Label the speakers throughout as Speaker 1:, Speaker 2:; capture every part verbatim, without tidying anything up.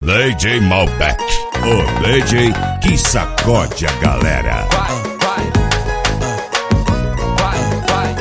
Speaker 1: D J Malbec, o D J que sacode a galera.
Speaker 2: Vai, vai, vai, vai,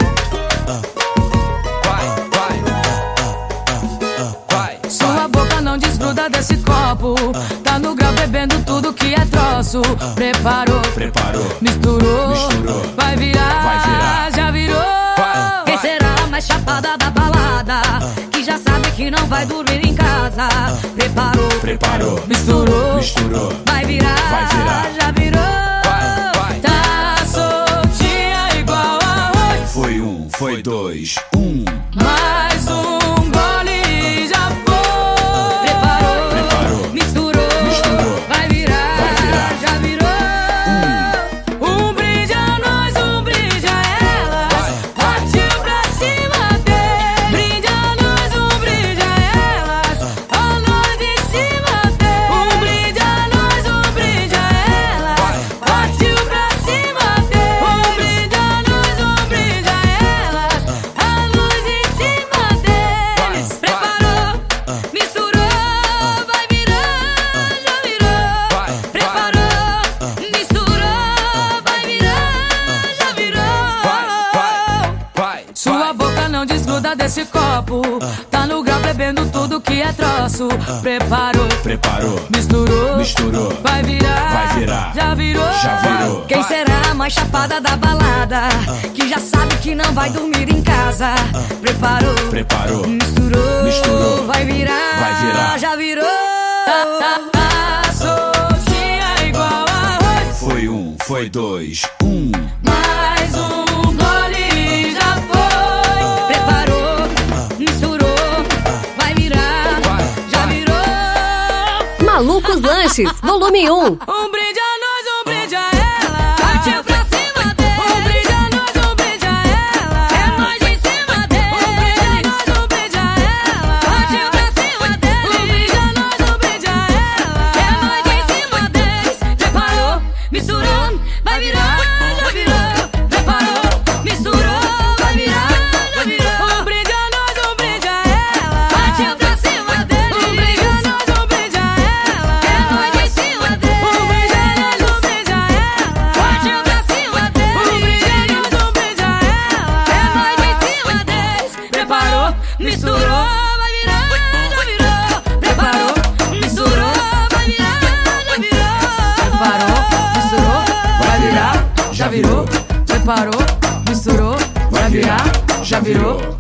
Speaker 2: vai, vai, vai.
Speaker 3: Sua boca não desgruda desse copo. Tá no grau bebendo tudo que é troço. Preparou,
Speaker 2: Preparou,
Speaker 3: misturou,
Speaker 2: misturou.
Speaker 3: Vai virar,
Speaker 2: Vai virar.
Speaker 3: já virou.
Speaker 2: Vai,
Speaker 4: Quem
Speaker 2: vai.
Speaker 4: será a mais chapada da balada? Que já sabe que não vai dormir em casa. Preparou,
Speaker 2: Preparou,
Speaker 3: Misturou,
Speaker 2: misturou.
Speaker 4: vai virar,
Speaker 2: Vai virar.
Speaker 4: já virou.
Speaker 2: Vai, vai.
Speaker 3: Tá soltinha igual arroz.
Speaker 2: Foi um, foi dois, um.
Speaker 3: Mais um gole já foi.
Speaker 4: Preparou,
Speaker 2: Preparou,
Speaker 4: misturou,
Speaker 2: misturou.
Speaker 4: vai virar,
Speaker 2: Vai virar.
Speaker 4: já virou.
Speaker 3: Um brinde a nós, um brinde a elas. Partiu pra cima dele. Brinde a nós, um brinde a elas. A nós em cima dele. Um brinde a nós, um brinde a elas. Partiu pra cima dele. Um brinde a nós, um brinde a elas. A luz em cima deles. Preparou, misturou, vai virar, já virou.
Speaker 2: Vai,
Speaker 3: Preparou, misturou, vai virar, já virou.
Speaker 2: vai, vai, vai.
Speaker 3: Sua boca não desgruda desse copo. Tá no grau bebendo tudo que é troço. Preparou,
Speaker 2: Preparou,
Speaker 3: misturou,
Speaker 2: misturou.
Speaker 3: vai virar,
Speaker 2: Vai virar.
Speaker 3: já virou.
Speaker 2: Já virou.
Speaker 4: Quem será a mais chapada da balada? Que já sabe que não vai dormir em casa. Preparou,
Speaker 2: Preparou,
Speaker 4: misturou,
Speaker 2: misturou.
Speaker 4: vai virar,
Speaker 2: Vai virar.
Speaker 4: já virou.
Speaker 3: Tá, tá, tá soltinha igual arroz.
Speaker 2: foi um, foi dois, um.
Speaker 3: Mais um gole já foi.
Speaker 4: Preparou, misturou, vai virar,
Speaker 2: Vai,
Speaker 4: já virou.
Speaker 5: Malucos Lanches, volume um.
Speaker 3: Um brinde a nós, um brinde a ela.
Speaker 4: Partiu pra cima dele.
Speaker 3: Um brinde a nós, um brinde a ela.
Speaker 4: É nós em cima dele.
Speaker 3: Um brinde a nós, um brinde a ela.
Speaker 4: Partiu pra cima
Speaker 3: Um
Speaker 4: dele.
Speaker 3: brinde a nós, um brinde a ela.
Speaker 4: É nós em cima deles. Preparou, misturou, vai virar, já virou. Preparou, misturou, vai virar, já virou.
Speaker 3: Um brinde a nós, um brinde a ela.
Speaker 4: Partiu pra cima dele.
Speaker 3: Um brinde a nós, um brinde a ela.
Speaker 4: É nós em cima dele.
Speaker 3: Um brinde a nós, um brinde a ela.
Speaker 4: Partiu pra cima dele.
Speaker 3: Um brinde a nós, um brinde a ela.
Speaker 4: É nós em cima deles. Preparou, misturou, vai virar, já virou. Preparou, misturou, vai virar, já virou.
Speaker 3: Preparou, misturou, vai virar, já virou. Preparou, misturou, vai virar, já virou.